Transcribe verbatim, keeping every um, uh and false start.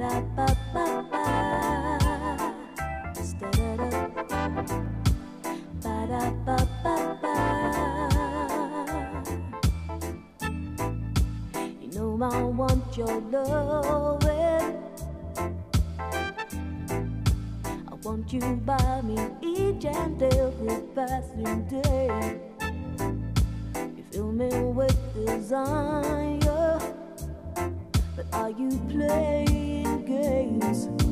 You know I want your loving. I want you by me each and every passing day. You fill me with desire, but are you playing games?